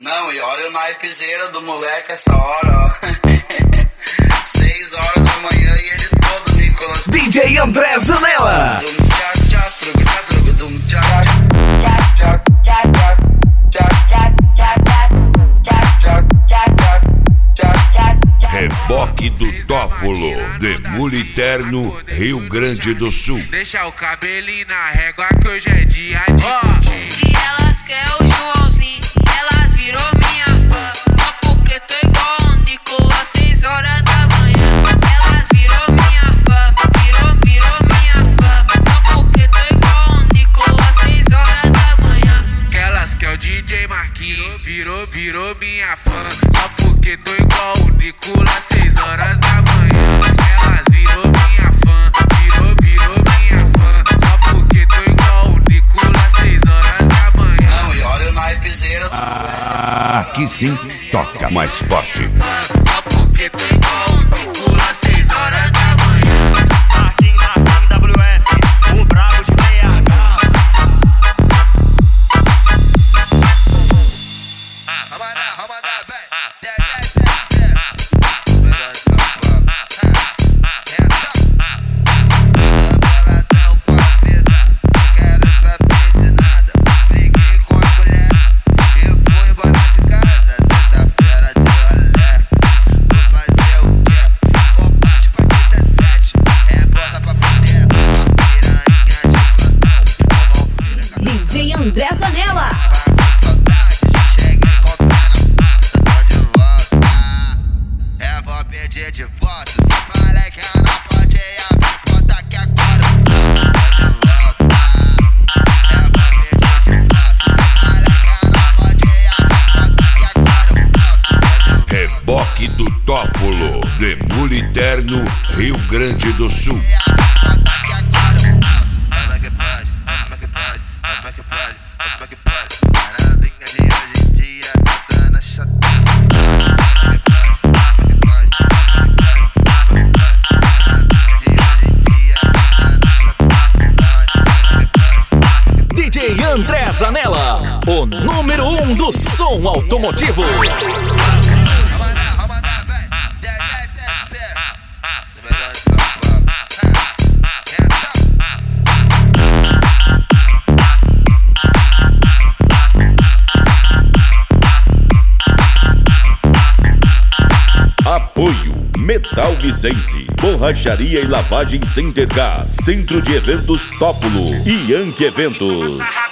Não, e olha o naipezeira do moleque essa hora, ó. 6 horas da manhã e ele todo Nicolas. DJ André Zanella. Reboque do Tófolo, Demoliterno, Rio Grande do Sul. Deixa o cabelinho na régua que hoje é dia de curtir. Se elas querem o Joãozinho, elas virou minha fã. Só porque tô igual o Nicolas, 6 horas da manhã. Elas virou minha fã, virou minha fã. Só porque tô igual o Nicolas, 6 horas da manhã. Que elas querem o DJ Marquinhos, virou minha fã. Só porque tô igual o Nicolas, 6 horas da manhã. Elas virou minha fã, virou minha fã. Só porque tô igual o Nicolas, 6 horas da manhã. Não, e olha o naipezeira. Aqui sim, toca mais forte. Só porque tô igual o Nicolas, 6 horas da manhã. Marquinhos WF, o brabo de BH. DJ André Zanella. De volta, se fala que eu não pode abrir porta que agora eu posso. Tô de volta, eu vou pedir divórcio. Se fala que eu não pode abrir porta que agora eu posso. Tô de volta. Reboque do Tófolo, Demoliterno, Rio Grande do Sul. DJ André Zanella, o número 1 do som automotivo. Apoio Metal Vicense, Borracharia e Lavagem Center K, Centro de Eventos Tófolo e Yankee Eventos.